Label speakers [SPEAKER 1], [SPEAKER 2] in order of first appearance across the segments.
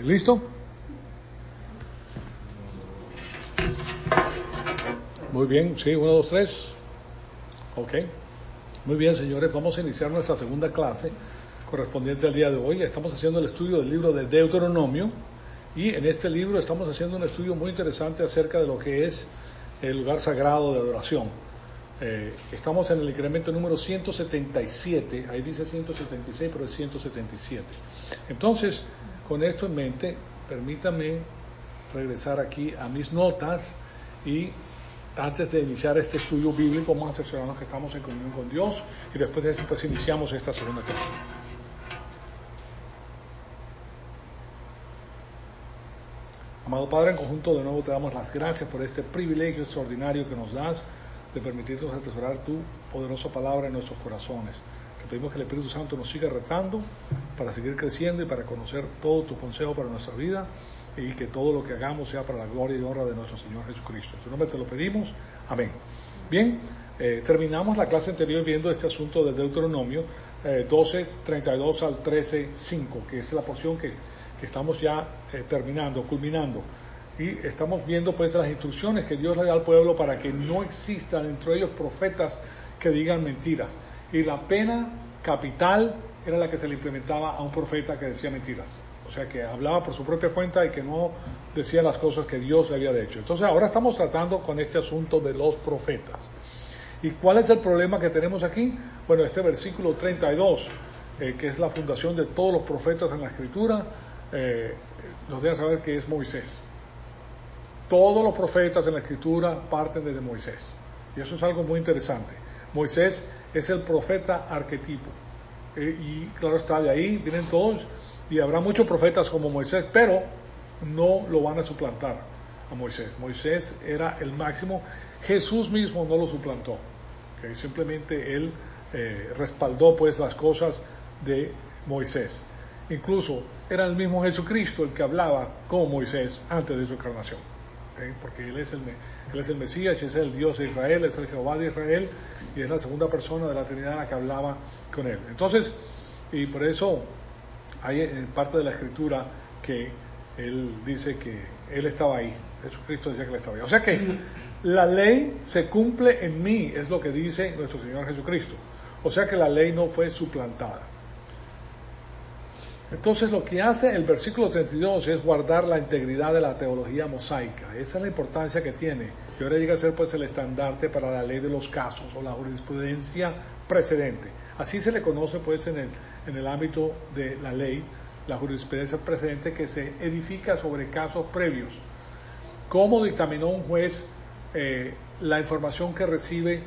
[SPEAKER 1] ¿Listo? Muy bien, sí, 1, 2, 3. Ok. Muy bien, señores, vamos a iniciar nuestra segunda clase correspondiente al día de hoy. Estamos haciendo el estudio del libro de Deuteronomio y en este libro estamos haciendo un estudio muy interesante acerca de lo que es el lugar sagrado de adoración. Estamos en el incremento número 177, ahí dice 176, pero es 177. Entonces, con esto en mente, permítame regresar aquí a mis notas y antes de iniciar este estudio bíblico vamos a cerciorarnos que estamos en comunión con Dios y después de esto pues iniciamos esta segunda clase. Amado Padre, en conjunto de nuevo te damos las gracias por este privilegio extraordinario que nos das de permitirnos atesorar tu poderosa palabra en nuestros corazones. Te pedimos que el Espíritu Santo nos siga retando para seguir creciendo y para conocer todo tu consejo para nuestra vida y que todo lo que hagamos sea para la gloria y honra de nuestro Señor Jesucristo. En su nombre te lo pedimos. Amén. Bien, terminamos la clase anterior viendo este asunto del Deuteronomio 12, 32 al 13, 5, que es la porción que estamos ya terminando, culminando. Y estamos viendo pues las instrucciones que Dios le da al pueblo para que no existan dentro de ellos profetas que digan mentiras. Y la pena capital era la que se le implementaba a un profeta que decía mentiras. O sea, que hablaba por su propia cuenta y que no decía las cosas que Dios le había dicho. Entonces ahora estamos tratando con este asunto de los profetas. ¿Y cuál es el problema que tenemos aquí? Bueno, este versículo 32, que es la fundación de todos los profetas en la Escritura, nos deja saber que es Moisés. Todos los profetas en la Escritura parten desde Moisés. Y eso es algo muy interesante. Moisés es el profeta arquetipo. Y claro está, de ahí vienen todos. Y habrá muchos profetas como Moisés, pero no lo van a suplantar a Moisés. Moisés era el máximo. Jesús mismo no lo suplantó. ¿Okay? Simplemente él respaldó pues las cosas de Moisés. Incluso era el mismo Jesucristo el que hablaba con Moisés antes de su encarnación. ¿Okay? Porque él es el Mesías, es el Dios de Israel, es el Jehová de Israel y es la segunda persona de la Trinidad la que hablaba con él. Entonces, y por eso hay parte de la Escritura que él dice que él estaba ahí, Jesucristo decía que él estaba ahí. O sea que la ley se cumple en mí, es lo que dice nuestro Señor Jesucristo. O sea que la ley no fue suplantada. Entonces lo que hace el versículo 32 es guardar la integridad de la teología mosaica. Esa es la importancia que tiene. Y ahora llega a ser pues el estandarte para la ley de los casos o la jurisprudencia precedente. Así se le conoce pues en el ámbito de la ley, la jurisprudencia precedente que se edifica sobre casos previos. ¿Cómo dictaminó un juez la información que recibe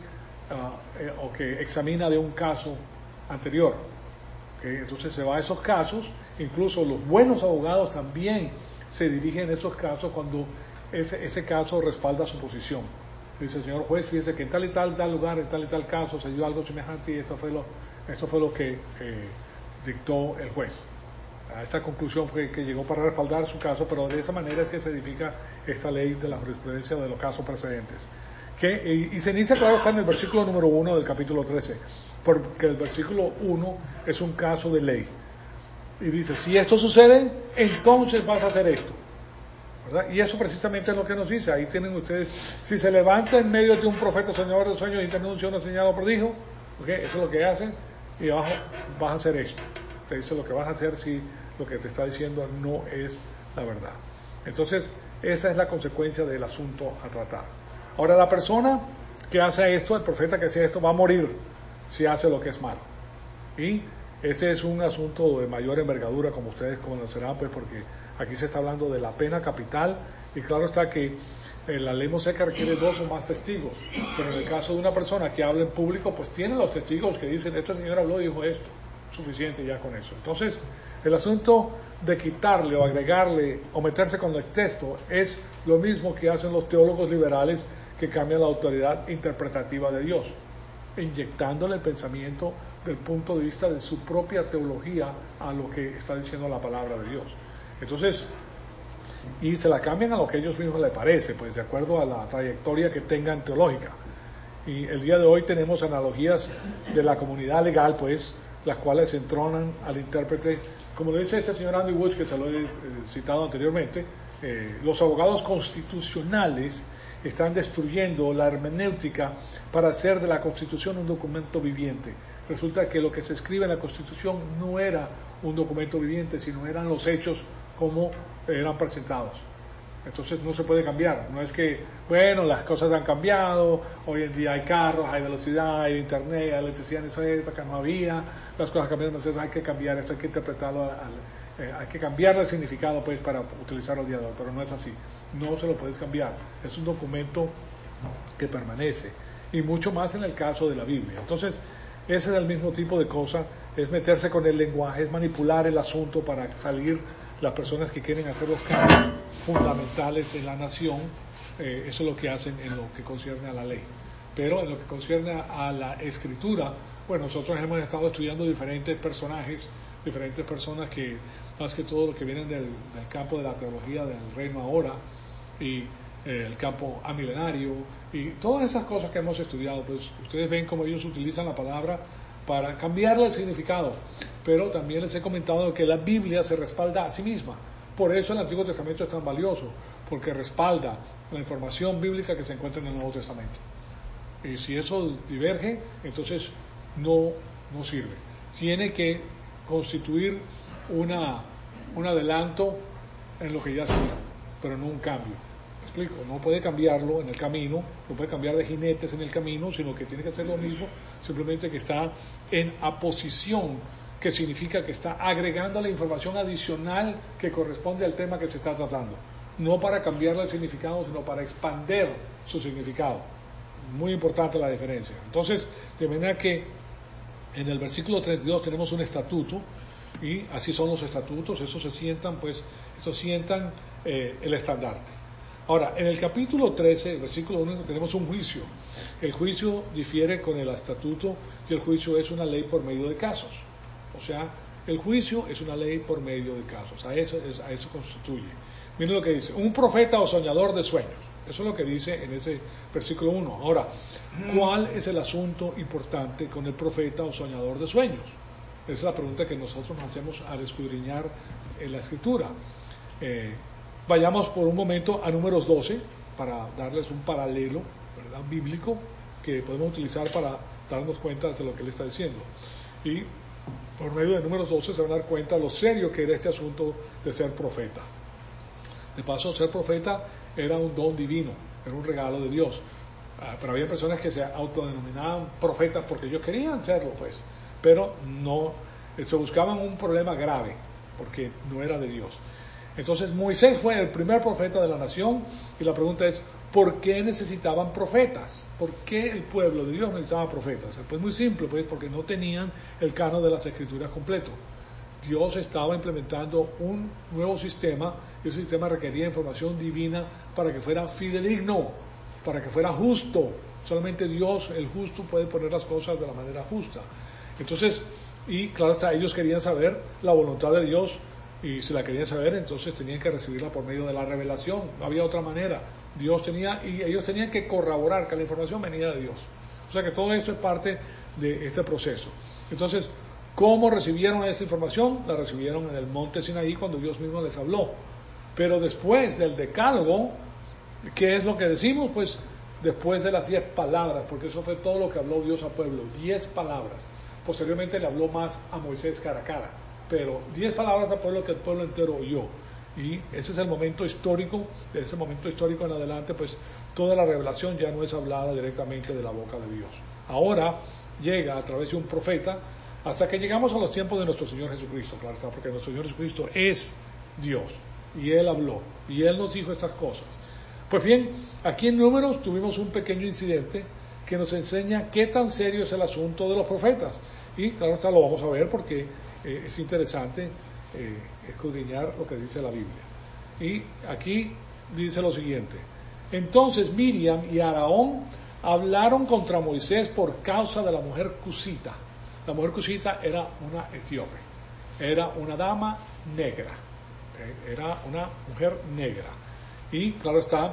[SPEAKER 1] o que examina de un caso anterior? ¿Okay? Entonces se va a esos casos, incluso los buenos abogados también se dirigen a esos casos cuando ese caso respalda su posición. Dice, señor juez, fíjese que en tal y tal lugar, en tal y tal caso se dio algo semejante y esto fue lo que dictó el juez. A esta conclusión fue que llegó para respaldar su caso, pero de esa manera es que se edifica esta ley de la jurisprudencia de los casos precedentes. Y se inicia, claro, está en el versículo número 1 del capítulo 13, porque el versículo 1 es un caso de ley. Y dice, si esto sucede, entonces vas a hacer esto. ¿Verdad? Y eso precisamente es lo que nos dice. Ahí tienen ustedes, si se levanta en medio de un profeta soñador de sueños y te anuncia una señal o prodigio, ¿okay? Eso es lo que hacen, y abajo vas a hacer esto. Te dice lo que vas a hacer si lo que te está diciendo no es la verdad. Entonces, esa es la consecuencia del asunto a tratar. Ahora, la persona que hace esto, el profeta que hace esto, va a morir si hace lo que es malo. Y ese es un asunto de mayor envergadura, como ustedes conocerán, pues porque aquí se está hablando de la pena capital, y claro está que la ley mosaica requiere 2 o más testigos, pero en el caso de una persona que habla en público, pues tiene los testigos que dicen, esta señora habló y dijo esto, suficiente ya con eso. Entonces, el asunto de quitarle o agregarle o meterse con el texto es lo mismo que hacen los teólogos liberales que cambian la autoridad interpretativa de Dios, inyectándole el pensamiento del punto de vista de su propia teología a lo que está diciendo la palabra de Dios. Entonces, y se la cambian a lo que a ellos mismos les parece, pues de acuerdo a la trayectoria que tengan teológica. Y el día de hoy tenemos analogías de la comunidad legal, pues las cuales entronan al intérprete. Como lo dice este señor Andy Woods, que se lo he citado anteriormente, los abogados constitucionales están destruyendo la hermenéutica para hacer de la Constitución un documento viviente. Resulta que lo que se escribe en la Constitución no era un documento viviente, sino eran los hechos como eran presentados. Entonces no se puede cambiar. No es que, bueno, las cosas han cambiado, hoy en día hay carros, hay velocidad, hay internet, hay electricidad, en esa época no había, las cosas cambiaron, entonces hay que cambiar esto, hay que interpretarlo, hay que cambiarle el significado pues para utilizarlo al día de hoy, pero no es así. No se lo puedes cambiar. Es un documento que permanece. Y mucho más en el caso de la Biblia. Entonces, ese es el mismo tipo de cosa, es meterse con el lenguaje, es manipular el asunto para salir las personas que quieren hacer los cambios fundamentales en la nación. Eso es lo que hacen en lo que concierne a la ley. Pero en lo que concierne a la escritura, bueno, nosotros hemos estado estudiando diferentes personajes, diferentes personas que, más que todo, que vienen del campo de la teología del reino ahora, y el campo amilenario, y todas esas cosas que hemos estudiado, pues ustedes ven cómo ellos utilizan la palabra para cambiarle el significado, pero también les he comentado que la Biblia se respalda a sí misma. Por eso el Antiguo Testamento es tan valioso, porque respalda la información bíblica que se encuentra en el Nuevo Testamento. Y si eso diverge, entonces no sirve. Tiene que constituir un adelanto en lo que ya se dio, pero no un cambio. ¿Me explico? No puede cambiarlo en el camino, no puede cambiar de jinetes en el camino, sino que tiene que hacer lo mismo, simplemente que está en aposición, que significa que está agregando la información adicional que corresponde al tema que se está tratando. No para cambiarle el significado, sino para expander su significado. Muy importante la diferencia. Entonces, de manera que en el versículo 32 tenemos un estatuto, y así son los estatutos, esos se sientan, pues, esos sientan el estandarte. Ahora, en el capítulo 13, versículo 1, tenemos un juicio. El juicio difiere con el estatuto, y el juicio es una ley por medio de casos. O sea, el juicio es una ley por medio de casos, a eso constituye. Miren lo que dice: un profeta o soñador de sueños. Eso es lo que dice en ese versículo 1. Ahora, ¿cuál es el asunto importante con el profeta o soñador de sueños? Esa es la pregunta que nosotros nos hacemos al escudriñar en la Escritura. Vayamos por un momento a Números 12 para darles un paralelo, ¿verdad?, bíblico que podemos utilizar para darnos cuenta de lo que él está diciendo. Y por medio de Números 12 se van a dar cuenta lo serio que era este asunto de ser profeta. De paso, ser profeta era un don divino, era un regalo de Dios. Pero había personas que se autodenominaban profetas porque ellos querían serlo, pues, pero no, se buscaban un problema grave porque no era de Dios. Entonces Moisés fue el primer profeta de la nación, y la pregunta es, ¿por qué necesitaban profetas? ¿Por qué el pueblo de Dios necesitaba profetas? Pues muy simple, pues porque no tenían el canon de las Escrituras completo. Dios estaba implementando un nuevo sistema, y ese sistema requería información divina para que fuera fidedigno, para que fuera justo. Solamente Dios, el justo, puede poner las cosas de la manera justa. Entonces, y claro está, ellos querían saber la voluntad de Dios, y si la querían saber, entonces tenían que recibirla por medio de la revelación. No había otra manera. Dios tenía, y ellos tenían que corroborar que la información venía de Dios. O sea que todo esto es parte de este proceso. Entonces, ¿cómo recibieron esa información? La recibieron en el monte Sinaí, cuando Dios mismo les habló. Pero después del decálogo, ¿qué es lo que decimos? Pues después de las 10 palabras, porque eso fue todo lo que habló Dios al pueblo, 10 palabras. Posteriormente le habló más a Moisés cara a cara, pero 10 palabras al pueblo que el pueblo entero oyó. Y ese es el momento histórico. De ese momento histórico en adelante, pues toda la revelación ya no es hablada directamente de la boca de Dios. Ahora llega a través de un profeta, hasta que llegamos a los tiempos de nuestro Señor Jesucristo, claro está, porque nuestro Señor Jesucristo es Dios, y Él habló, y Él nos dijo estas cosas. Pues bien, aquí en Números tuvimos un pequeño incidente que nos enseña qué tan serio es el asunto de los profetas, y claro está, lo vamos a ver porque es interesante escudriñar lo que dice la Biblia. Y aquí dice lo siguiente: entonces Miriam y Aarón hablaron contra Moisés por causa de la mujer cusita. La mujer cusita era una etíope, era una dama negra, era una mujer negra, y claro está,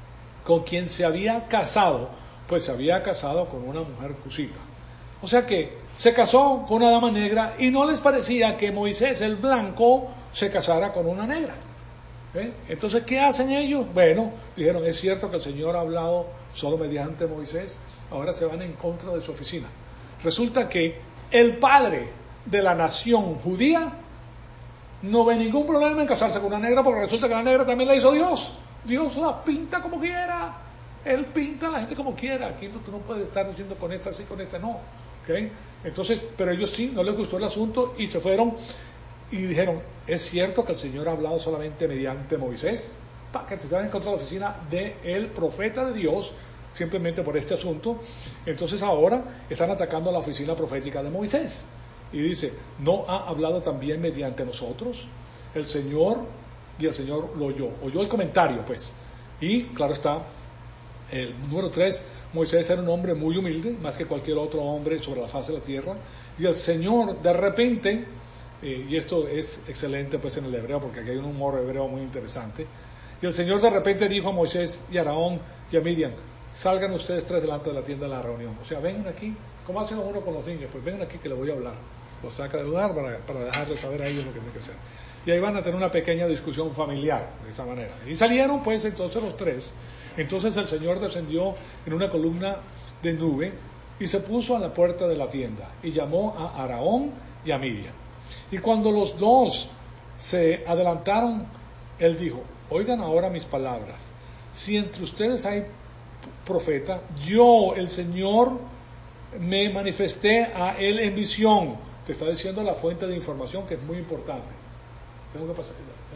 [SPEAKER 1] con quien se había casado, pues se había casado con una mujer cusita. O sea que se casó con una dama negra y no les parecía que Moisés, el blanco, se casara con una negra. Entonces, ¿qué hacen ellos? Bueno, dijeron, es cierto que el Señor ha hablado solo mediante Moisés, ahora se van en contra de su oficina. Resulta que el padre de la nación judía no ve ningún problema en casarse con una negra, porque resulta que la negra también la hizo Dios. Dios la pinta como quiera. Él pinta a la gente como quiera. Aquí tú no puedes estar diciendo con esta sí, con esta no. ¿Okay? Entonces, pero ellos sí, no les gustó el asunto y se fueron y dijeron, es cierto que el Señor ha hablado solamente mediante Moisés, para que se estaban en contra de la oficina del profeta de Dios, simplemente por este asunto. Entonces ahora están atacando a la oficina profética de Moisés. Y dice, ¿no ha hablado también mediante nosotros? El Señor lo oyó el comentario, pues. Y claro está, el número 3, Moisés era un hombre muy humilde, más que cualquier otro hombre sobre la faz de la tierra. Y el Señor de repente, y esto es excelente pues en el hebreo, porque aquí hay un humor hebreo muy interesante. Y el Señor de repente dijo a Moisés y a Aarón y a Miriam, salgan ustedes 3 delante de la tienda de la reunión. O sea, vengan aquí, como hacen uno con los niños, pues vengan aquí que les voy a hablar. Los saca del lugar para dejarles saber a ellos lo que tienen que hacer. Y ahí van a tener una pequeña discusión familiar, de esa manera. Y salieron pues entonces los 3. Entonces el Señor descendió en una columna de nube y se puso a la puerta de la tienda y llamó a Aarón y a Miriam. Y cuando los 2 se adelantaron, él dijo, oigan ahora mis palabras. Si entre ustedes hay profeta, yo, el Señor, me manifesté a él en visión. Te está diciendo la fuente de información que es muy importante. Tengo que pasar.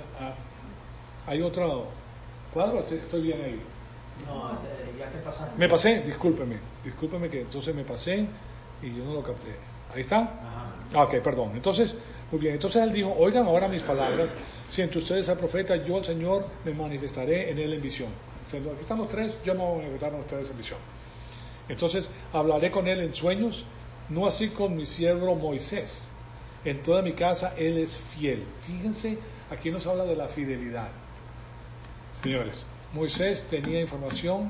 [SPEAKER 1] ¿Hay otro cuadro? Estoy bien ahí.
[SPEAKER 2] No, ya te pasaste.
[SPEAKER 1] Me pasé, discúlpeme que entonces me pasé y yo no lo capté. ¿Ahí está?
[SPEAKER 2] Ajá.
[SPEAKER 1] Ok, perdón. Entonces, muy bien. Entonces él dijo, oigan ahora mis palabras. Si entre ustedes hay profeta, yo, el Señor, me manifestaré en él en visión. Aquí están los 3, yo me voy a manifestar en ustedes en visión. Entonces hablaré con él en sueños, no así con mi siervo Moisés. En toda mi casa él es fiel. Fíjense, aquí nos habla de la fidelidad. Señores, Moisés tenía información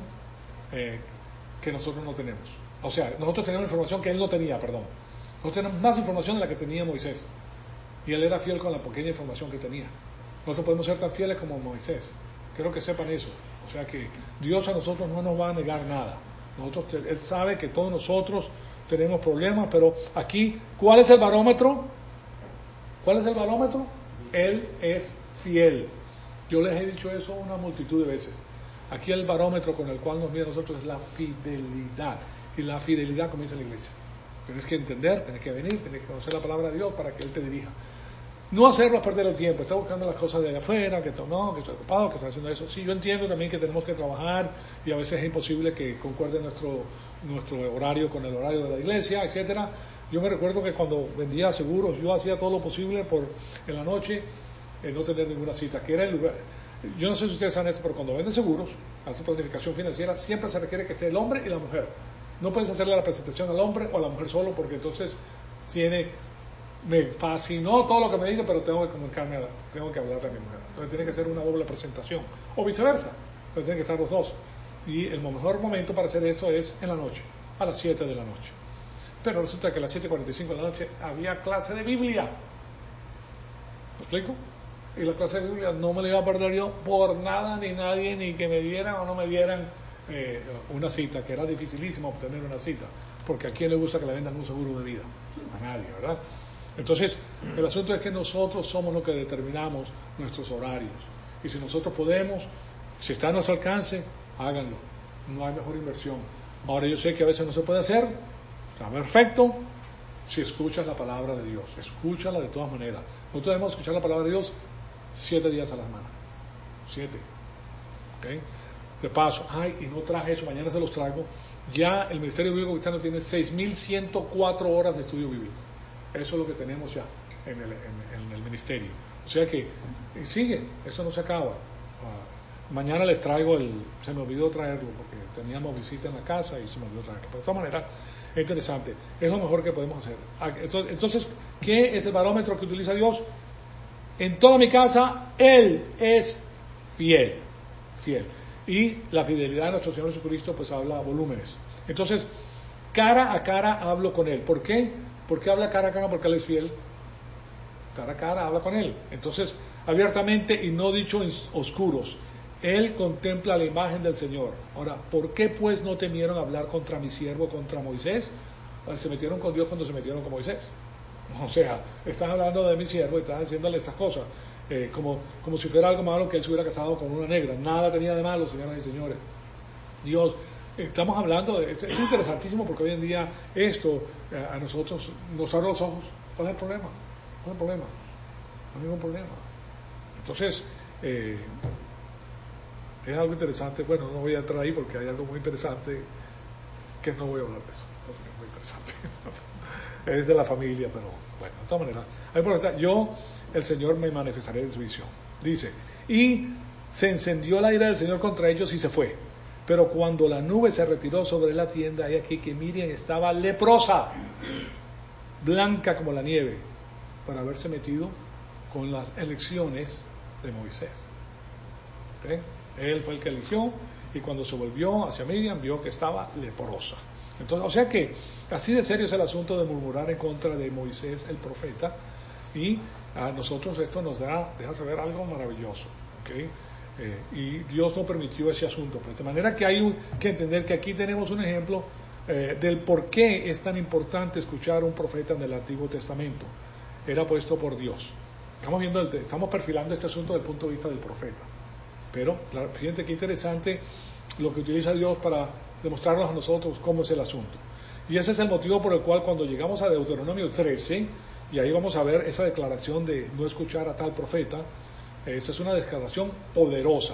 [SPEAKER 1] que nosotros no tenemos. O sea, nosotros tenemos información que él no tenía, perdón. Nosotros tenemos más información de la que tenía Moisés. Y él era fiel con la pequeña información que tenía. Nosotros podemos ser tan fieles como Moisés. Quiero que sepan eso. O sea que Dios a nosotros no nos va a negar nada. Él sabe que todos nosotros tenemos problemas, pero aquí, ¿cuál es el barómetro? ¿Cuál es el barómetro? Él es fiel. Yo les he dicho eso una multitud de veces. Aquí el barómetro con el cual nos mira a nosotros es la fidelidad. Y la fidelidad comienza en la iglesia. Tienes que entender, tienes que venir, tienes que conocer la palabra de Dios para que Él te dirija. No hacerlo perder el tiempo, está buscando las cosas de allá afuera, que no, que estoy ocupado, que estoy haciendo eso. Sí, yo entiendo también que tenemos que trabajar y a veces es imposible que concuerde nuestro horario con el horario de la iglesia, etcétera. Yo me recuerdo que cuando vendía seguros, yo hacía todo lo posible por en la noche no tener ninguna cita, que era el lugar. Yo no sé si ustedes saben esto, pero cuando venden seguros, hace planificación financiera, siempre se requiere que esté el hombre y la mujer. No puedes hacerle la presentación al hombre o a la mujer solo, porque entonces me fascinó todo lo que me dijo, pero tengo que comunicarme, tengo que hablarle a mi mujer. Entonces tiene que ser una doble presentación, o viceversa. Entonces tienen que estar los 2. Y el mejor momento para hacer eso es en la noche, a las 7 de la noche. Pero resulta que a las 7:45 de la noche había clase de Biblia. ¿Me explico? Y la clase de Biblia no me la iba a perder yo por nada ni nadie, ni que me dieran o no me dieran una cita, que era dificilísimo obtener una cita, porque a quién le gusta que le vendan un seguro de vida, a nadie, ¿verdad? Entonces, el asunto es que nosotros somos los que determinamos nuestros horarios, y si nosotros podemos, si está a nuestro alcance, háganlo, no hay mejor inversión. Ahora yo sé que a veces no se puede hacer, está perfecto, si escuchas la palabra de Dios, escúchala de todas maneras. Nosotros debemos escuchar la palabra de Dios 7 días a la semana, 7, ¿okay? De paso, y no traje eso, mañana se los traigo. Ya el Ministerio Bíblico Cristiano tiene 6.104 horas de estudio bíblico. Eso es lo que tenemos ya en el ministerio. O sea que sigue, eso no se acaba. Mañana les traigo se me olvidó traerlo porque teníamos visita en la casa y se me olvidó traerlo. Pero de todas maneras, es interesante, es lo mejor que podemos hacer. Entonces, ¿qué es el barómetro que utiliza Dios? En toda mi casa, Él es fiel. Y la fidelidad de nuestro Señor Jesucristo pues habla volúmenes. Entonces, cara a cara hablo con Él. ¿Por qué? ¿Por qué habla cara a cara? Porque él es fiel. Cara a cara, habla con él. Entonces, abiertamente y no dicho en oscuros. Él contempla la imagen del Señor. Ahora, ¿por qué pues no temieron hablar contra mi siervo, contra Moisés? Se metieron con Dios cuando se metieron con Moisés. O sea, están hablando de mi siervo y están haciéndole estas cosas. Como si fuera algo malo que él se hubiera casado con una negra. Nada tenía de malo, señoras y señores. Dios, estamos hablando, es interesantísimo porque hoy en día esto a nosotros nos abre los ojos. ¿Cuál es el problema? ¿Cuál es el problema? No hay ningún problema. Entonces, es algo interesante. Bueno, no voy a entrar ahí porque hay algo muy interesante que no voy a hablar de eso. Es muy interesante. Es de la familia, pero bueno, de todas maneras. Yo, el Señor me manifestaré en su visión. Dice, y se encendió la ira del Señor contra ellos y se fue. Pero cuando la nube se retiró sobre la tienda, hay aquí que Miriam estaba leprosa, blanca como la nieve, por haberse metido con las elecciones de Moisés. ¿Okay? Él fue el que eligió y cuando se volvió hacia Miriam vio que estaba leprosa. Entonces, o sea que así de serio es el asunto de murmurar en contra de Moisés el profeta, y a nosotros esto nos deja saber algo maravilloso. ¿Okay? Y Dios no permitió ese asunto. Pues de manera que hay que entender que aquí tenemos un ejemplo del por qué es tan importante escuchar a un profeta en el Antiguo Testamento. Era puesto por Dios. Estamos perfilando este asunto desde el punto de vista del profeta. Pero fíjense qué interesante lo que utiliza Dios para demostrarnos a nosotros cómo es el asunto. Y ese es el motivo por el cual cuando llegamos a Deuteronomio 13, y ahí vamos a ver esa declaración de no escuchar a tal profeta, esa es una declaración poderosa.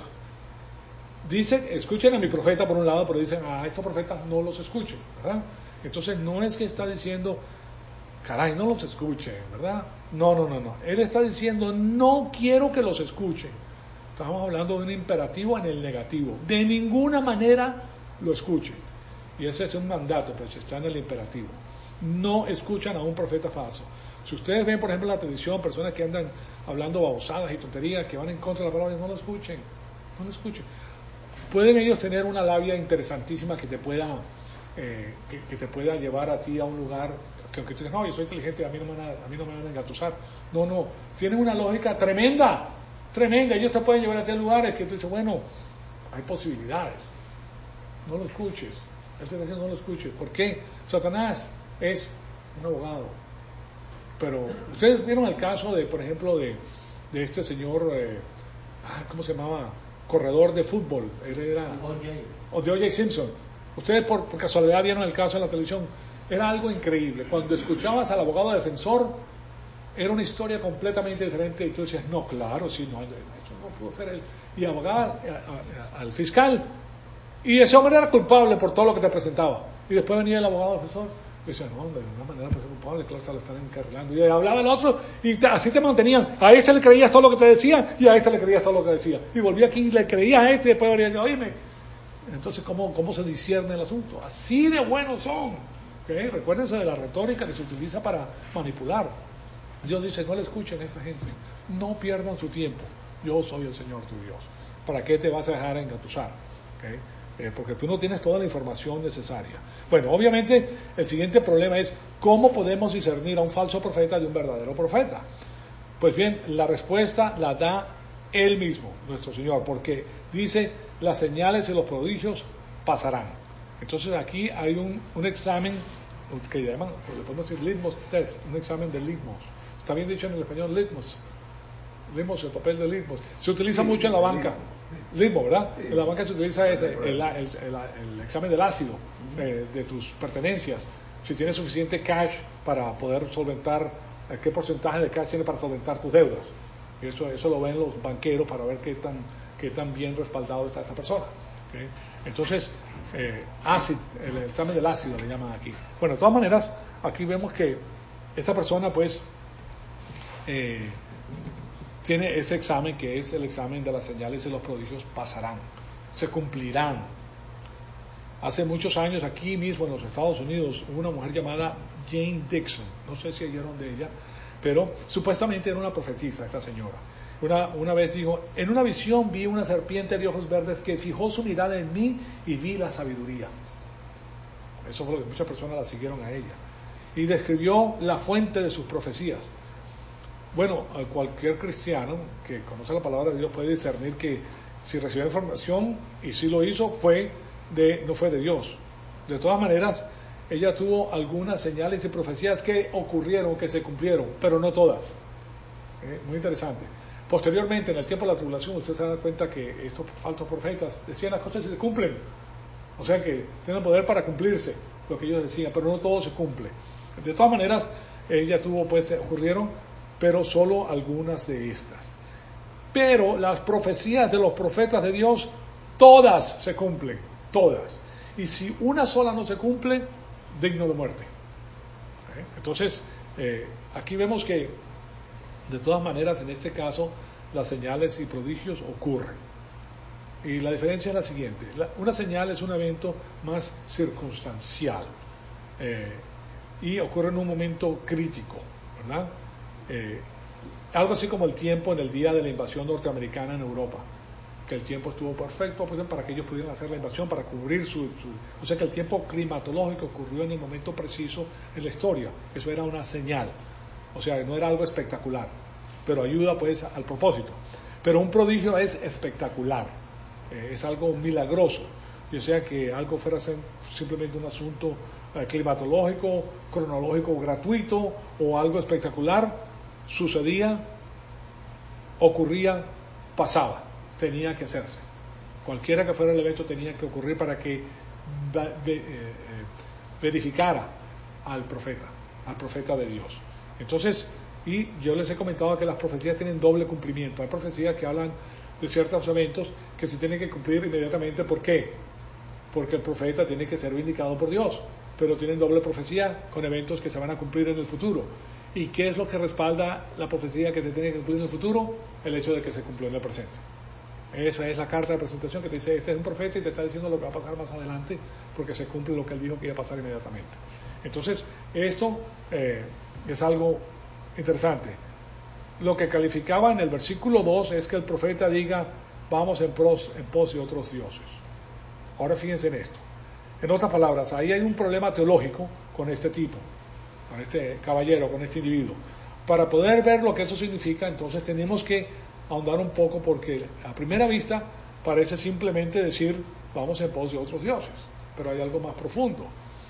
[SPEAKER 1] Dice, escuchen a mi profeta por un lado, pero dicen, a estos profetas no los escuchen, ¿verdad? Entonces no es que está diciendo, caray, no los escuchen, ¿verdad? No. Él está diciendo, no quiero que los escuchen. Estamos hablando de un imperativo en el negativo. De ninguna manera lo escuchen. Y ese es un mandato, pues está en el imperativo. No escuchan a un profeta falso. Si ustedes ven, por ejemplo, en la televisión, personas que andan hablando babosadas y tonterías, que van en contra de la palabra, no lo escuchen. No lo escuchen. Pueden ellos tener una labia interesantísima que te pueda llevar a ti a un lugar que aunque tú digas, no, yo soy inteligente, a mí no me van a engatusar. No. Tienen una lógica tremenda. Ellos te pueden llevar a ti a lugares que tú dices, bueno, hay posibilidades. No lo escuches. Él te está diciendo, no lo escuches. ¿Por qué? Satanás es un abogado. Pero ustedes vieron el caso de, por ejemplo, de este señor, ¿cómo se llamaba? Corredor de fútbol. O de O.J. Simpson. Ustedes por casualidad vieron el caso en la televisión. Era algo increíble. Cuando escuchabas al abogado defensor, era una historia completamente diferente. Y tú decías, no, claro, sí, no, eso no pudo ser él. Y abogaba al fiscal. Y ese hombre era culpable por todo lo que te presentaba. Y después venía el abogado defensor. Y decía, no, de alguna manera pues es culpable, claro, se lo están encarrilando. Y hablaba el otro, y así te mantenían. A este le creías todo lo que te decía, y a este le creías todo lo que decía. Y volvía aquí y le creía a este, y después volvía, oíme. Entonces, ¿cómo se discierne el asunto? Así de buenos son. ¿Okay? Recuérdense de la retórica que se utiliza para manipular. Dios dice, no le escuchen a esta gente. No pierdan su tiempo. Yo soy el Señor tu Dios. ¿Para qué te vas a dejar engatusar? ¿Okay? Porque tú no tienes toda la información necesaria. Bueno, obviamente el siguiente problema es ¿cómo podemos discernir a un falso profeta de un verdadero profeta? Pues bien, la respuesta la da Él mismo, nuestro Señor, porque dice, las señales y los prodigios pasarán. Entonces aquí hay un examen que llaman, le podemos decir litmus test, un examen de litmus. Está bien dicho en el español litmus. Litmus, el papel de litmus. Se utiliza mucho en la banca. Litmus, ¿verdad? Sí. En la banca se utiliza el examen del ácido de tus pertenencias. Si tienes suficiente cash para poder solventar, qué porcentaje de cash tienes para solventar tus deudas. Eso lo ven los banqueros para ver qué tan bien respaldado está esta persona. ¿Okay? Entonces, el examen del ácido le llaman aquí. Bueno, de todas maneras, aquí vemos que esta persona pues tiene ese examen que es el examen de las señales y los prodigios pasarán, se cumplirán. Hace muchos años aquí mismo en los Estados Unidos hubo una mujer llamada Jane Dixon, no sé si oyeron de ella, pero supuestamente era una profetisa esta señora. Una vez dijo, en una visión vi una serpiente de ojos verdes que fijó su mirada en mí y vi la sabiduría. Eso fue lo que muchas personas la siguieron a ella. y describió la fuente de sus profecías. Bueno, cualquier cristiano que conoce la palabra de Dios puede discernir que si recibió información y si lo hizo, no fue de Dios. De todas maneras, ella tuvo algunas señales y profecías que ocurrieron, que se cumplieron, pero no todas. Muy interesante. Posteriormente, en el tiempo de la tribulación, usted se da cuenta que estos falsos profetas decían las cosas y se cumplen. O sea que tienen poder para cumplirse lo que ellos decían, pero no todo se cumple. De todas maneras, ella tuvo, pues, ocurrieron, pero solo algunas de estas. Pero las profecías de los profetas de Dios, todas se cumplen, todas. Y si una sola no se cumple, digno de muerte. Entonces, aquí vemos que, de todas maneras, en este caso, las señales y prodigios ocurren. Y la diferencia es la siguiente. Una señal es un evento más circunstancial y ocurre en un momento crítico, ¿verdad? Algo así como el tiempo en el día de la invasión norteamericana en Europa, que el tiempo estuvo perfecto pues, para que ellos pudieran hacer la invasión, para cubrir o sea que el tiempo climatológico ocurrió en el momento preciso en la historia. Eso era una señal, o sea, no era algo espectacular, pero ayuda pues al propósito. Pero un prodigio es espectacular, es algo milagroso, o sea que algo fuera simplemente un asunto climatológico, cronológico gratuito o algo espectacular, sucedía, ocurría, pasaba, tenía que hacerse. Cualquiera que fuera el evento tenía que ocurrir para que verificara al profeta de Dios. Entonces, y yo les he comentado que las profecías tienen doble cumplimiento. Hay profecías que hablan de ciertos eventos que se tienen que cumplir inmediatamente. ¿Por qué? Porque el profeta tiene que ser vindicado por Dios, pero tienen doble profecía con eventos que se van a cumplir en el futuro. ¿Y qué es lo que respalda la profecía que se tiene que cumplir en el futuro? El hecho de que se cumplió en el presente. Esa es la carta de presentación que te dice, este es un profeta y te está diciendo lo que va a pasar más adelante, porque se cumple lo que él dijo que iba a pasar inmediatamente. Entonces, esto es algo interesante. Lo que calificaba en el versículo 2 es que el profeta diga, vamos en pos de otros dioses. Ahora fíjense en esto. En otras palabras, ahí hay un problema teológico con este tipo, con este caballero, con este individuo. Para poder ver lo que eso significa, entonces tenemos que ahondar un poco, porque a primera vista parece simplemente decir vamos en pos de otros dioses, pero hay algo más profundo.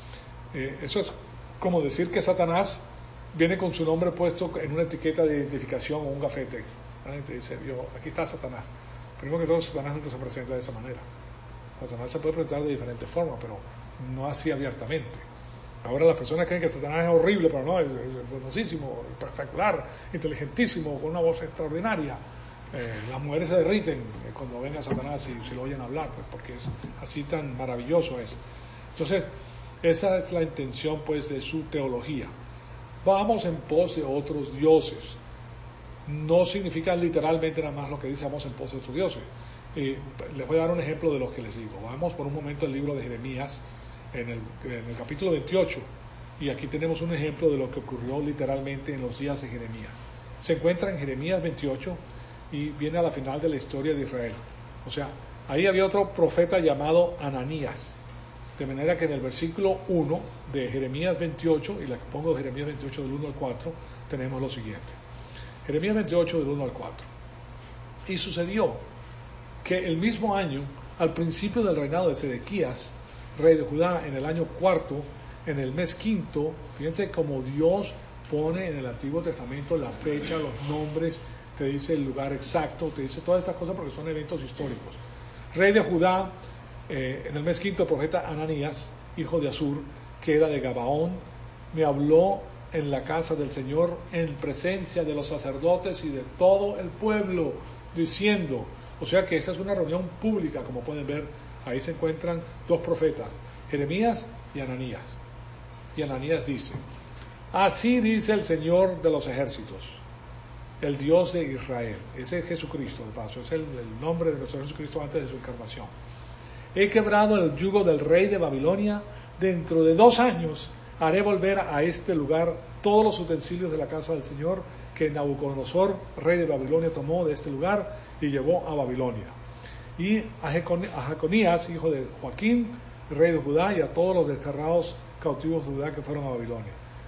[SPEAKER 1] Eso es como decir que Satanás viene con su nombre puesto en una etiqueta de identificación o un gafete. La gente dice, aquí está Satanás. Primero que todo, Satanás nunca se presenta de esa manera. Satanás se puede presentar de diferentes formas, pero no así abiertamente. Ahora las personas creen que Satanás es horrible, pero no, es buenísimo, espectacular, inteligentísimo, con una voz extraordinaria. Las mujeres se derriten cuando ven a Satanás y lo oyen hablar, pues, porque es así tan maravilloso es. Entonces, esa es la intención pues de su teología. Vamos en pos de otros dioses. No significa literalmente nada más lo que dice vamos en pos de otros dioses. Les voy a dar un ejemplo de lo que les digo. Vamos por un momento al libro de Jeremías, en el capítulo 28, y aquí tenemos un ejemplo de lo que ocurrió literalmente en los días de Jeremías. Se encuentra en Jeremías 28 y viene a la final de la historia de Israel. O sea, ahí había otro profeta llamado Ananías, de manera que en el versículo 1 de Jeremías 28, y la que pongo de Jeremías 28 del 1 al 4, tenemos lo siguiente. Jeremías 28 del 1 al 4. Y sucedió que el mismo año, al principio del reinado de Sedequías, rey de Judá, en el año cuarto, en el mes quinto, fíjense cómo Dios pone en el Antiguo Testamento la fecha, los nombres, te dice el lugar exacto, te dice todas estas cosas porque son eventos históricos. Rey de Judá, en el mes quinto, el profeta Ananías, hijo de Azur, que era de Gabaón, me habló en la casa del Señor en presencia de los sacerdotes y de todo el pueblo, diciendo, o sea que esa es una reunión pública, como pueden ver, ahí se encuentran dos profetas, Jeremías y Ananías. Y Ananías dice, así dice el Señor de los ejércitos, el Dios de Israel. Ese es Jesucristo, de paso, es el nombre de nuestro Jesucristo antes de su encarnación. He quebrado el yugo del rey de Babilonia, dentro de 2 años haré volver a este lugar todos los utensilios de la casa del Señor que Nabucodonosor, rey de Babilonia, tomó de este lugar y llevó a Babilonia. Y a Jeconías, hijo de Joaquín, rey de Judá, y a todos los desterrados cautivos de Judá que fueron a Babilonia.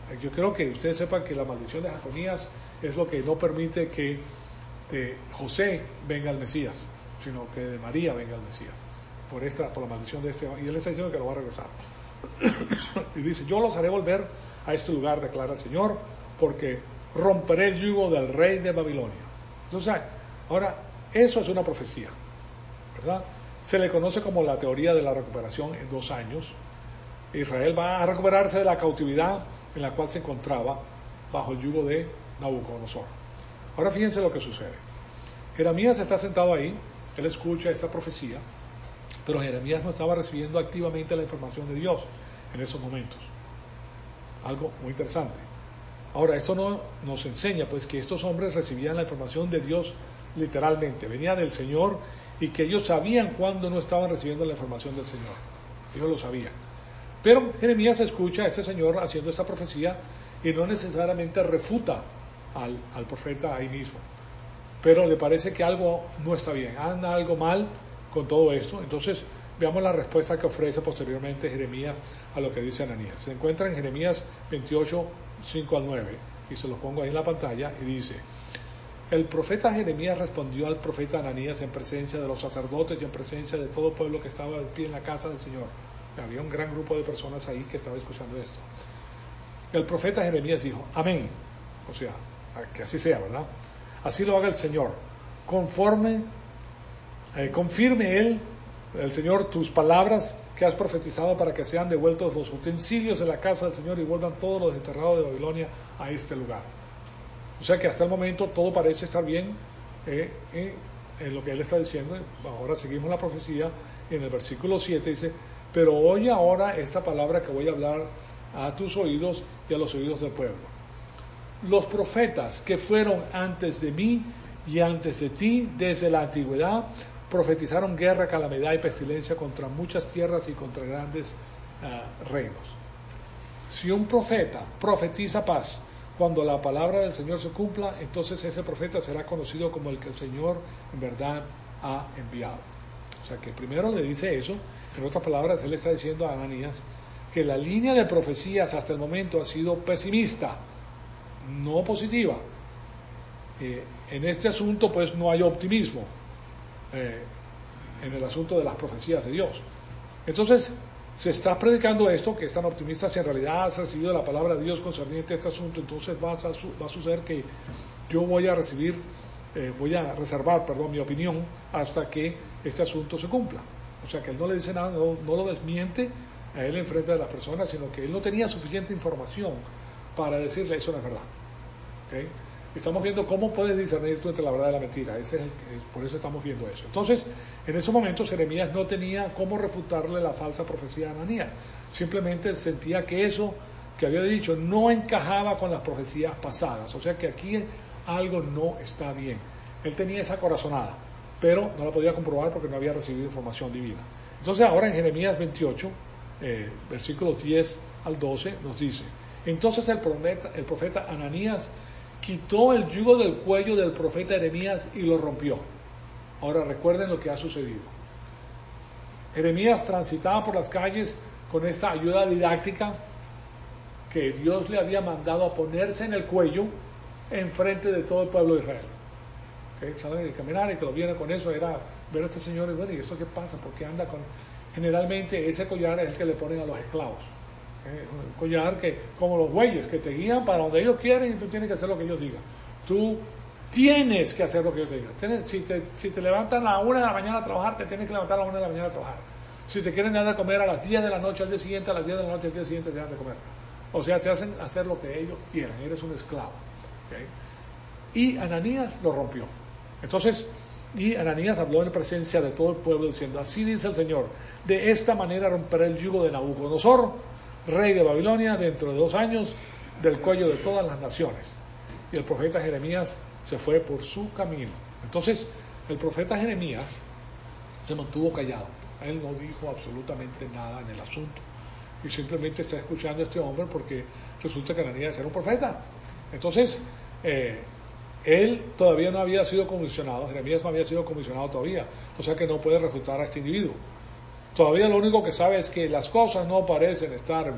[SPEAKER 1] Yo creo que ustedes sepan que la maldición de Jeconías es lo que no permite que de José venga el Mesías, sino que de María venga el Mesías, por la maldición de este. Y él está diciendo que lo va a regresar. Y dice, yo los haré volver a este lugar, declara el Señor, porque romperé el yugo del rey de Babilonia. Entonces, ahora, eso es una profecía, ¿verdad? Se le conoce como la teoría de la recuperación en 2 años. Israel va a recuperarse de la cautividad en la cual se encontraba bajo el yugo de Nabucodonosor. Ahora fíjense lo que sucede. Jeremías está sentado ahí, él escucha esa profecía, pero Jeremías no estaba recibiendo activamente la información de Dios en esos momentos. Algo muy interesante. Ahora, esto no nos enseña pues que estos hombres recibían la información de Dios literalmente, venía del Señor, y que ellos sabían cuándo no estaban recibiendo la información del Señor. Ellos lo sabían. Pero Jeremías escucha a este señor haciendo esta profecía y no necesariamente refuta al profeta ahí mismo. Pero le parece que algo no está bien, anda algo mal con todo esto. Entonces veamos la respuesta que ofrece posteriormente Jeremías a lo que dice Ananías. Se encuentra en Jeremías 28, 5 al 9, y se lo pongo ahí en la pantalla, y dice: el profeta Jeremías respondió al profeta Ananías en presencia de los sacerdotes y en presencia de todo el pueblo que estaba de pie en la casa del Señor. Había un gran grupo de personas ahí que estaba escuchando esto. El profeta Jeremías dijo: amén. O sea, que así sea, ¿verdad? Así lo haga el Señor. Confirme Él, el Señor, tus palabras que has profetizado, para que sean devueltos los utensilios de la casa del Señor y vuelvan todos los desterrados de Babilonia a este lugar. O sea que hasta el momento todo parece estar bien en lo que Él está diciendo. Ahora seguimos la profecía. En el versículo 7 dice: pero oye ahora esta palabra que voy a hablar a tus oídos y a los oídos del pueblo. Los profetas que fueron antes de mí y antes de ti desde la antigüedad profetizaron guerra, calamidad y pestilencia contra muchas tierras y contra grandes reinos. Si un profeta profetiza paz cuando la palabra del Señor se cumpla, entonces ese profeta será conocido como el que el Señor en verdad ha enviado. O sea que primero le dice eso. En otras palabras, él está diciendo a Ananías que la línea de profecías hasta el momento ha sido pesimista, no positiva. En este asunto pues no hay optimismo en el asunto de las profecías de Dios. Entonces se está predicando esto, que están optimistas, si en realidad has recibido la palabra de Dios concerniente a este asunto, entonces va a suceder que yo voy a reservar mi opinión hasta que este asunto se cumpla. O sea que él no le dice nada, no lo desmiente a él en frente de las personas, sino que él no tenía suficiente información para decirle eso no es verdad. ¿Okay? Estamos viendo cómo puedes discernir tú entre la verdad y la mentira. Por eso estamos viendo eso. Entonces, en ese momento Jeremías no tenía cómo refutarle la falsa profecía a Ananías. Simplemente sentía que eso que había dicho no encajaba con las profecías pasadas. O sea que aquí algo no está bien. Él tenía esa corazonada, pero no la podía comprobar porque no había recibido información divina. Entonces ahora en Jeremías 28, versículos 10 al 12, nos dice: entonces el profeta Ananías quitó el yugo del cuello del profeta Jeremías y lo rompió. Ahora recuerden lo que ha sucedido. Jeremías transitaba por las calles con esta ayuda didáctica que Dios le había mandado a ponerse en el cuello en frente de todo el pueblo de Israel. Saben de caminar, y que lo viene con eso era ver a este señor y bueno, ¿y esto qué pasa? ¿Por qué anda con...? Generalmente ese collar es el que le ponen a los esclavos. Un collar que, como los bueyes, que te guían para donde ellos quieren y tú tienes que hacer lo que ellos digan. Tú tienes que hacer lo que ellos digan. Si te levantan a la 1 de la mañana a trabajar, te tienes que levantar a la 1 de la mañana a trabajar. Si te quieren dar de comer a las 10 de la noche al día siguiente, a las 10 de la noche al día siguiente te dan de comer. O sea, te hacen hacer lo que ellos quieran. Eres un esclavo. ¿Okay? Y Ananías lo rompió. Entonces, y Ananías habló en presencia de todo el pueblo diciendo: así dice el Señor, de esta manera romperé el yugo de Nabucodonosor, rey de Babilonia, dentro de 2 años, del cuello de todas las naciones. Y el profeta Jeremías se fue por su camino. Entonces, el profeta Jeremías se mantuvo callado. Él no dijo absolutamente nada en el asunto. Y simplemente está escuchando a este hombre porque resulta que Ananías era un profeta. Entonces, él todavía no había sido comisionado, Jeremías no había sido comisionado todavía, o sea que no puede refutar a este individuo. Todavía lo único que sabe es que las cosas no parecen estar bien.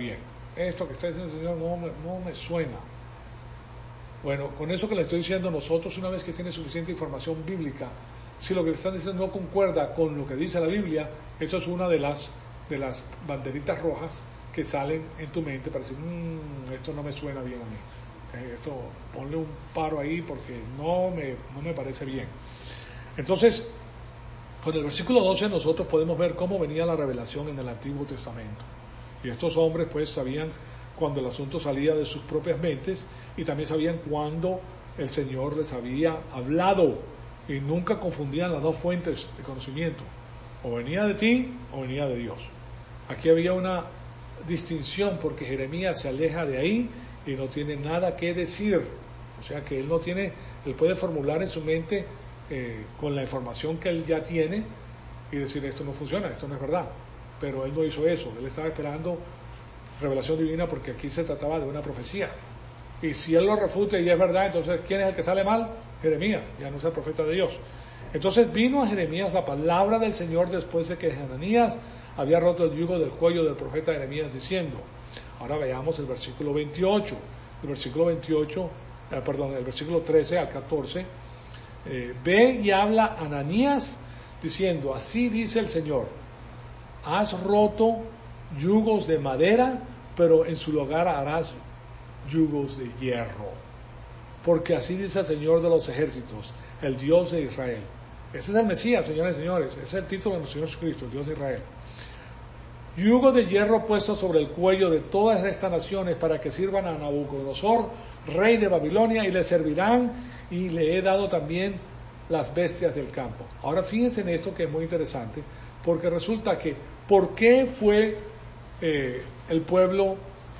[SPEAKER 1] esto que está diciendo el Señor no me suena. Bueno, con eso que le estoy diciendo, nosotros, una vez que tiene suficiente información bíblica, si lo que le están diciendo no concuerda con lo que dice la Biblia, esto es una de las banderitas rojas que salen en tu mente para decir, esto no me suena bien a mí. Esto, ponle un paro ahí porque no me parece bien. Entonces, con el versículo 12 nosotros podemos ver cómo venía la revelación en el Antiguo Testamento. Y estos hombres pues sabían cuando el asunto salía de sus propias mentes y también sabían cuando el Señor les había hablado y nunca confundían las dos fuentes de conocimiento. O venía de ti o venía de Dios. Aquí había una distinción porque Jeremías se aleja de ahí y no tiene nada que decir. O sea que él puede formular en su mente con la información que él ya tiene y decir esto no funciona, esto no es verdad. Pero él no hizo eso, él estaba esperando revelación divina porque aquí se trataba de una profecía. Y si él lo refuta y es verdad, entonces ¿quién es el que sale mal? Jeremías, ya no es el profeta de Dios. Entonces vino a Jeremías la palabra del Señor después de que Hananías había roto el yugo del cuello del profeta Jeremías diciendo. Ahora veamos el versículo 28. El versículo 13 al 14. Ve y habla a Hananías diciendo, así dice el Señor, has roto yugos de madera, pero en su lugar harás yugos de hierro. Porque así dice el Señor de los ejércitos, el Dios de Israel. Ese es el Mesías, señores y señores. Ese es el título de nuestro Señor Jesucristo, el Dios de Israel. Yugo de hierro puesto sobre el cuello de todas estas naciones para que sirvan a Nabucodonosor, rey de Babilonia, y le servirán, y le he dado también las bestias del campo. Ahora fíjense en esto que es muy interesante, porque resulta que, ¿por qué fue el pueblo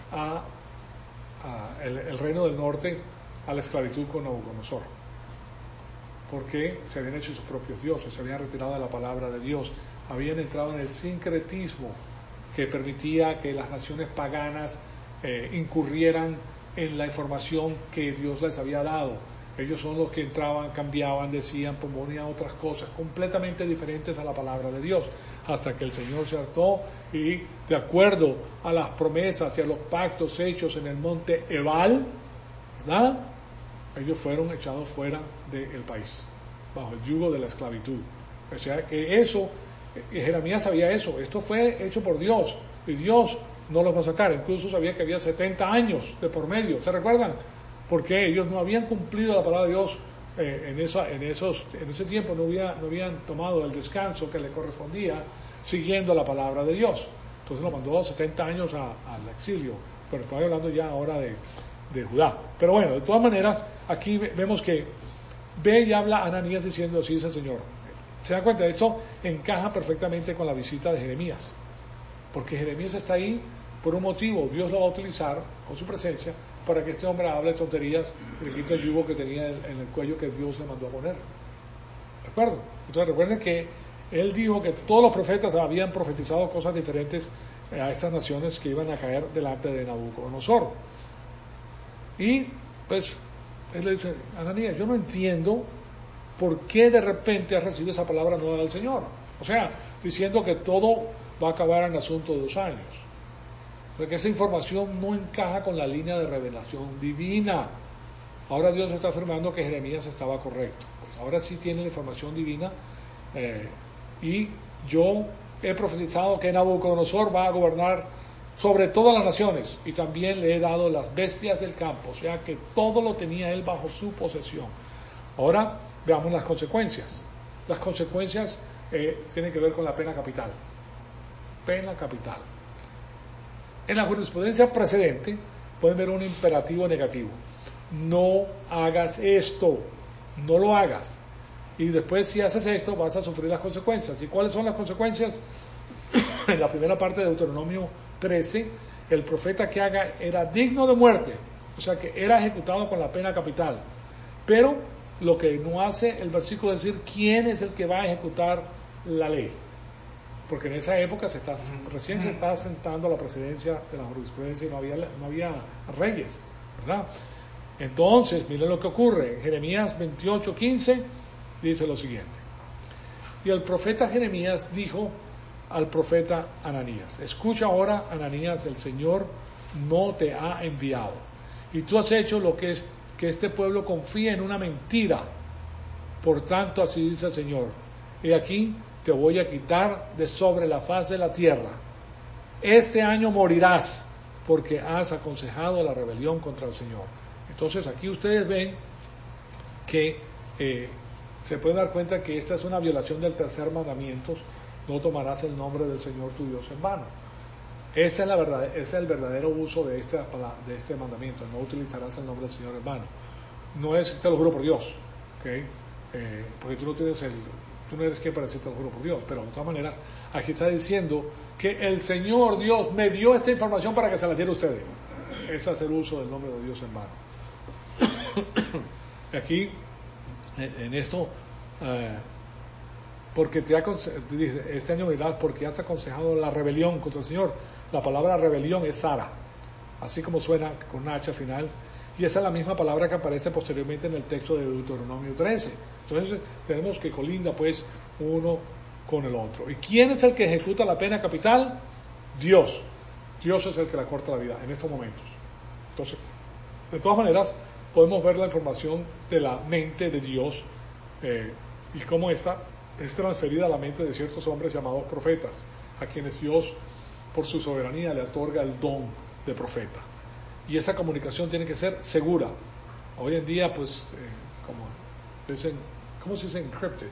[SPEAKER 1] el reino del norte a la esclavitud con Nabucodonosor? Porque se habían hecho sus propios dioses, se habían retirado de la palabra de Dios, habían entrado en el sincretismo que permitía que las naciones paganas incurrieran en la información que Dios les había dado. Ellos son los que entraban, cambiaban, decían, proponían otras cosas completamente diferentes a la palabra de Dios, hasta que el Señor se hartó y, de acuerdo a las promesas y a los pactos hechos en el monte Ebal, ¿verdad?, ellos fueron echados fuera del país, bajo el yugo de la esclavitud. O sea que eso, Jeremías sabía eso, esto fue hecho por Dios, y Dios no los va a sacar. Incluso sabía que había 70 años de por medio, ¿se recuerdan? Porque ellos no habían cumplido la palabra de Dios en ese tiempo, no habían tomado el descanso que le correspondía siguiendo la palabra de Dios. Entonces lo mandó 70 años al exilio, pero estoy hablando ya ahora de Judá. Pero bueno, de todas maneras, aquí vemos que ve y habla a Hananías diciendo, así dice el Señor. ¿Se dan cuenta? Eso encaja perfectamente con la visita de Jeremías, porque Jeremías está ahí por un motivo. Dios lo va a utilizar con su presencia para que este hombre hable tonterías y le quite el yugo que tenía en el cuello que Dios le mandó a poner. ¿De acuerdo? Entonces recuerden que él dijo que todos los profetas habían profetizado cosas diferentes a estas naciones que iban a caer delante de Nabucodonosor. Y pues él le dice, Hananías, yo no entiendo por qué de repente has recibido esa palabra nueva del Señor. O sea, diciendo que todo va a acabar en el asunto de 2 años. Porque esa información no encaja con la línea de revelación divina. Ahora Dios está afirmando que Jeremías estaba correcto. Pues ahora sí tiene la información divina y yo he profetizado que Nabucodonosor va a gobernar sobre todas las naciones y también le he dado las bestias del campo, o sea que todo lo tenía él bajo su posesión. Ahora veamos las consecuencias. Las consecuencias tienen que ver con la pena capital. Pena capital. En la jurisprudencia precedente pueden ver un imperativo negativo. No hagas esto, no lo hagas. Y después si haces esto vas a sufrir las consecuencias. ¿Y cuáles son las consecuencias? En la primera parte de Deuteronomio 13, el profeta que haga era digno de muerte, o sea que era ejecutado con la pena capital. Pero lo que no hace el versículo es decir quién es el que va a ejecutar la ley, porque en esa época recién se estaba sentando la presidencia de la jurisprudencia y no había reyes, ¿verdad? Entonces, miren lo que ocurre. En Jeremías 28:15 dice lo siguiente: y el profeta Jeremías dijo al profeta Hananías, escucha ahora, Hananías, el Señor no te ha enviado. Y tú has hecho lo que es que este pueblo confíe en una mentira. Por tanto, así dice el Señor, he aquí te voy a quitar de sobre la faz de la tierra. Este año morirás porque has aconsejado la rebelión contra el Señor. Entonces aquí ustedes ven que se pueden dar cuenta que esta es una violación del tercer mandamiento: no tomarás el nombre del Señor tu Dios en vano. Ese es el verdadero uso de este mandamiento: no utilizarás el nombre del Señor en vano. No es te lo juro por Dios, ¿okay? Porque tú no eres quien para decir te lo juro por Dios, pero de todas maneras aquí está diciendo que el Señor Dios me dio esta información para que se la diera a ustedes. Es hacer uso del nombre de Dios en vano. Aquí, en esto, porque dice, este año verás porque has aconsejado la rebelión contra el Señor. La palabra rebelión es Sara, así como suena con una H final, y esa es la misma palabra que aparece posteriormente en el texto de Deuteronomio 13. Entonces tenemos que colinda pues uno con el otro. ¿Y quién es el que ejecuta la pena capital? Dios. Dios es el que la corta la vida en estos momentos. Entonces, de todas maneras, podemos ver la información de la mente de Dios y cómo esta es transferida a la mente de ciertos hombres llamados profetas, a quienes Dios, por su soberanía, le otorga el don de profeta. Y esa comunicación tiene que ser segura. Hoy en día, pues, como dicen, ¿cómo se dice encrypted?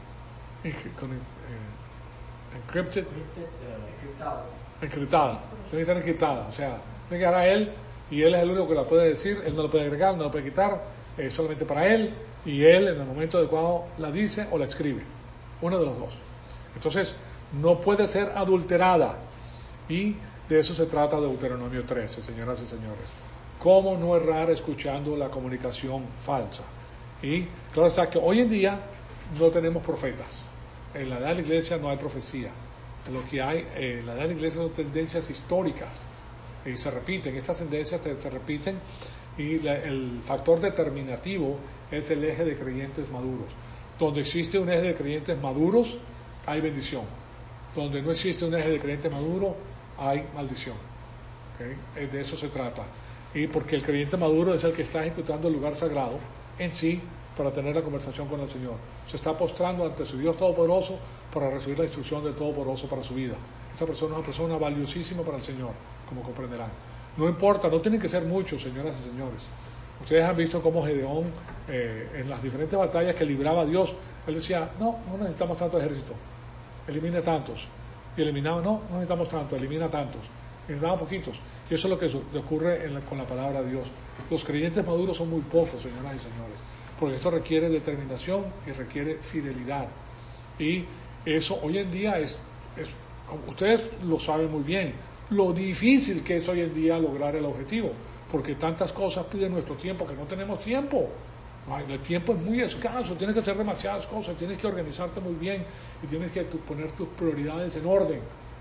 [SPEAKER 1] Encriptada. Tiene que estar encriptada. O sea, tiene que dar a él y él es el único que la puede decir. Él no la puede agregar, no la puede quitar. Es solamente para él, y él en el momento adecuado la dice o la escribe. Uno de los dos. Entonces, no puede ser adulterada. Y de eso se trata Deuteronomio 13, señoras y señores. ¿Cómo no errar escuchando la comunicación falsa? Y claro está que hoy en día no tenemos profetas. En la edad de la iglesia no hay profecía. Lo que hay en la edad de la iglesia son tendencias históricas y se repiten. Estas tendencias se repiten, y el factor determinativo es el eje de creyentes maduros. Donde existe un eje de creyentes maduros, hay bendición. Donde no existe un eje de creyentes maduros, hay maldición. ¿Okay? De eso se trata. Y porque el creyente maduro es el que está ejecutando el lugar sagrado en sí para tener la conversación con el Señor. Se está postrando ante su Dios Todopoderoso para recibir la instrucción del Todopoderoso para su vida. Esta persona es una persona valiosísima para el Señor, como comprenderán. No importa, no tienen que ser muchos, señoras y señores. Ustedes han visto cómo Gedeón, en las diferentes batallas que libraba Dios, él decía, no necesitamos tanto ejército, elimina tantos. Y eliminaba, no necesitamos tanto, elimina tantos. Necesitamos poquitos. Y eso es lo que ocurre con la palabra de Dios. Los creyentes maduros son muy pocos, señoras y señores, porque esto requiere determinación y requiere fidelidad. Y eso hoy en día es ustedes lo saben muy bien, lo difícil que es hoy en día lograr el objetivo, porque tantas cosas piden nuestro tiempo que no tenemos tiempo. El tiempo es muy escaso, tienes que hacer demasiadas cosas, tienes que organizarte muy bien y tienes que poner tus prioridades en orden.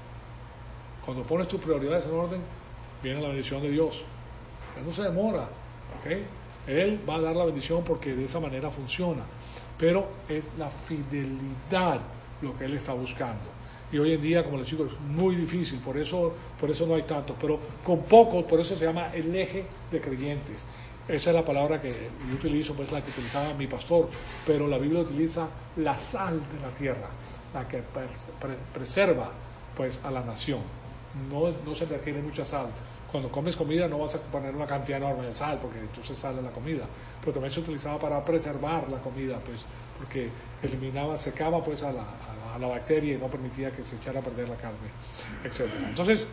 [SPEAKER 1] Cuando pones tus prioridades en orden, viene la bendición de Dios. Él no se demora, ¿ok? Él va a dar la bendición porque de esa manera funciona, pero es la fidelidad lo que Él está buscando. Y hoy en día, como les digo, es muy difícil, por eso no hay tantos, pero con pocos, por eso se llama el eje de creyentes. Esa es la palabra que yo utilizo, pues la que utilizaba mi pastor, pero la Biblia utiliza la sal de la tierra, la que preserva pues a la nación. No se requiere mucha sal. Cuando comes comida no vas a poner una cantidad enorme de sal, porque entonces sale la comida, pero también se utilizaba para preservar la comida, pues porque secaba pues a la bacteria y no permitía que se echara a perder la carne, etc. Entonces,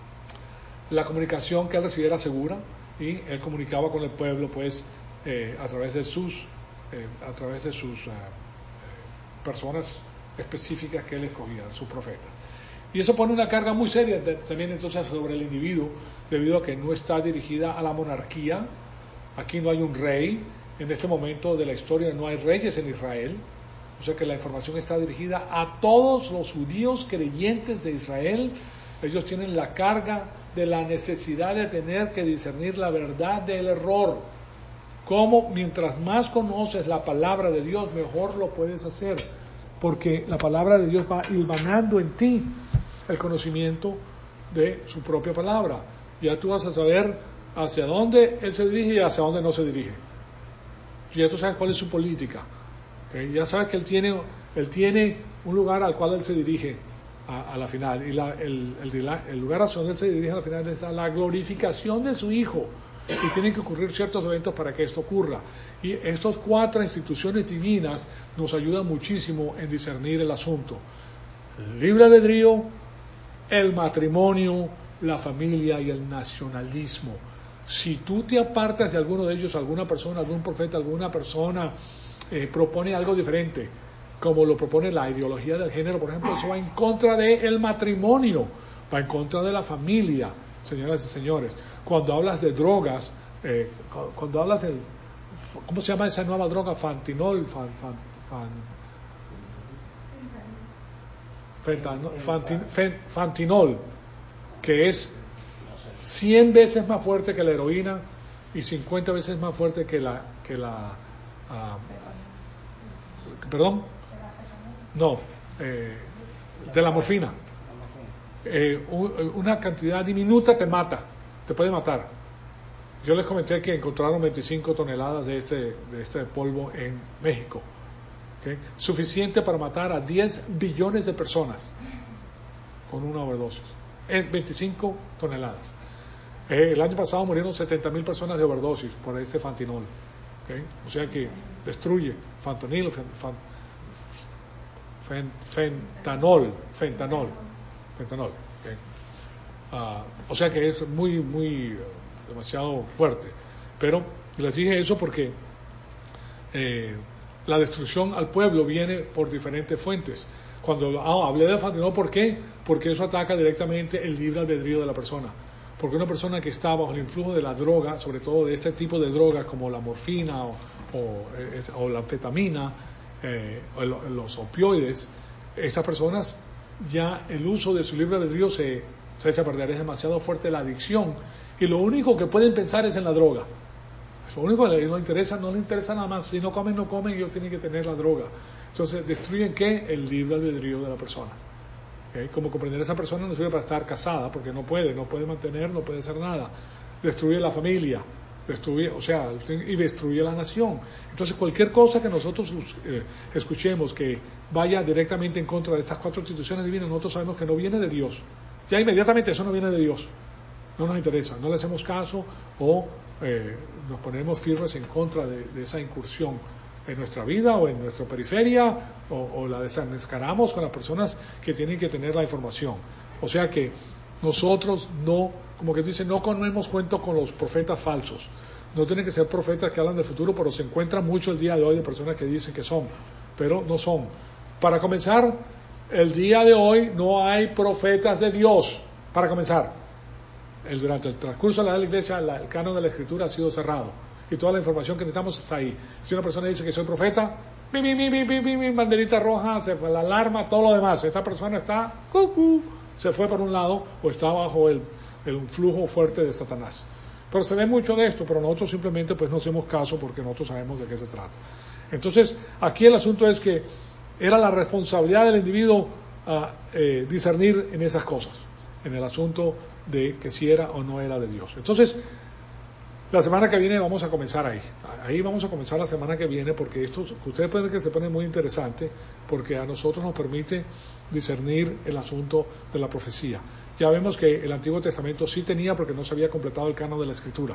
[SPEAKER 1] la comunicación que él recibía era segura, y él comunicaba con el pueblo pues a través de sus personas específicas que él escogía, sus profetas. Y eso pone una carga muy seria también entonces sobre el individuo, debido a que no está dirigida a la monarquía. Aquí no hay un rey, en este momento de la historia no hay reyes en Israel, o sea que la información está dirigida a todos los judíos creyentes de Israel. Ellos tienen la carga de la necesidad de tener que discernir la verdad del error. Cómo mientras más conoces la palabra de Dios, mejor lo puedes hacer, porque la palabra de Dios va hilvanando en ti el conocimiento de su propia palabra. ya tú vas a saber hacia dónde él se dirige y hacia dónde no se dirige. Y ya tú sabes cuál es su política. ¿Okay? Ya sabes que él tiene un lugar al cual él se dirige a la final. Y el lugar hacia donde él se dirige a la final es a la glorificación de su Hijo. Y tienen que ocurrir ciertos eventos para que esto ocurra. Y estas 4 instituciones divinas nos ayudan muchísimo en discernir el asunto. El libre albedrío, el matrimonio, la familia y el nacionalismo. Si tú te apartas de alguno de ellos, alguna persona, algún profeta, alguna persona propone algo diferente, como lo propone la ideología del género, por ejemplo, eso va en contra del matrimonio, va en contra de la familia, señoras y señores. Cuando hablas de drogas, cuando hablas del, ¿cómo se llama esa nueva droga? Fentanol, que es 100 veces más fuerte que la heroína y 50 veces más fuerte que la perdón, no, de la morfina. Una cantidad diminuta te mata, te puede matar. Yo les comenté que encontraron 25 toneladas de este polvo en México, ¿okay? Suficiente para matar a 10 billones de personas con una overdosis. Es 25 toneladas. El año pasado murieron 70,000 personas de overdosis por este fentanol, ¿okay? O sea que destruye fentanol, ¿okay? O sea que es muy demasiado fuerte. Pero les dije eso porque la destrucción al pueblo viene por diferentes fuentes. Cuando hablé de fentanol, ¿por qué? Porque eso ataca directamente el libre albedrío de la persona. Porque una persona que está bajo el influjo de la droga, sobre todo de este tipo de drogas como la morfina o la anfetamina, o los opioides, estas personas ya el uso de su libre albedrío se echa a perder, es demasiado fuerte la adicción y lo único que pueden pensar es en la droga. Lo único que les interesa, no les interesa nada más, si no comen, ellos tienen que tener la droga. Entonces destruyen ¿qué? El libre albedrío de la persona. ¿Okay? Como comprender, esa persona no sirve para estar casada porque no puede mantener, no puede hacer nada. Destruye la familia, y destruye la nación. Entonces cualquier cosa que nosotros escuchemos que vaya directamente en contra de estas 4 instituciones divinas, nosotros sabemos que no viene de Dios. Ya inmediatamente eso no viene de Dios. No nos interesa, no le hacemos caso o nos ponemos firmes en contra de esa incursión en nuestra vida o en nuestra periferia o la desenmascaramos con las personas que tienen que tener la información. O sea que nosotros no, como que dicen, no comemos cuento con los profetas falsos. No tienen que ser profetas que hablan del futuro, pero se encuentran mucho el día de hoy de personas que dicen que son, pero no son. Para comenzar, el día de hoy no hay profetas de Dios, para comenzar. Durante el transcurso de la iglesia, el canon de la escritura ha sido cerrado y toda la información que necesitamos está ahí. Si una persona dice que soy profeta, banderita roja, se fue la alarma, todo lo demás. Esta persona está, se fue por un lado o está bajo el flujo fuerte de Satanás. Pero se ve mucho de esto, pero nosotros simplemente pues no hacemos caso porque nosotros sabemos de qué se trata. Entonces, aquí el asunto es que era la responsabilidad del individuo discernir en esas cosas, en el asunto de que si era o no era de Dios. Entonces, la semana que viene vamos a comenzar ahí vamos a comenzar la semana que viene, porque esto, ustedes pueden ver que se pone muy interesante, porque a nosotros nos permite discernir el asunto de la profecía. Ya vemos que el Antiguo Testamento sí tenía, porque no se había completado el canon de la Escritura,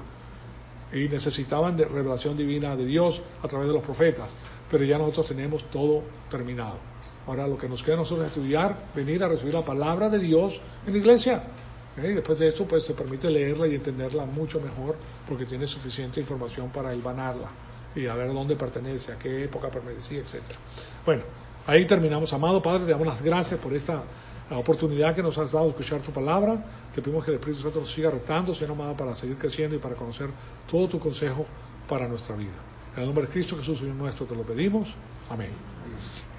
[SPEAKER 1] y necesitaban de revelación divina de Dios a través de los profetas, pero ya nosotros tenemos todo terminado. Ahora lo que nos queda a nosotros es estudiar, venir a recibir la palabra de Dios en la iglesia. Y después de eso pues se permite leerla y entenderla mucho mejor, porque tiene suficiente información para hilvanarla y a ver dónde pertenece, a qué época pertenecía, etc. Bueno, ahí terminamos. Amado Padre, te damos las gracias por esta oportunidad que nos has dado de escuchar tu palabra. Te pedimos que el Espíritu Santo nos siga retando, Señor amado, para seguir creciendo y para conocer todo tu consejo para nuestra vida. En el nombre de Cristo Jesús, Señor nuestro, te lo pedimos. Amén.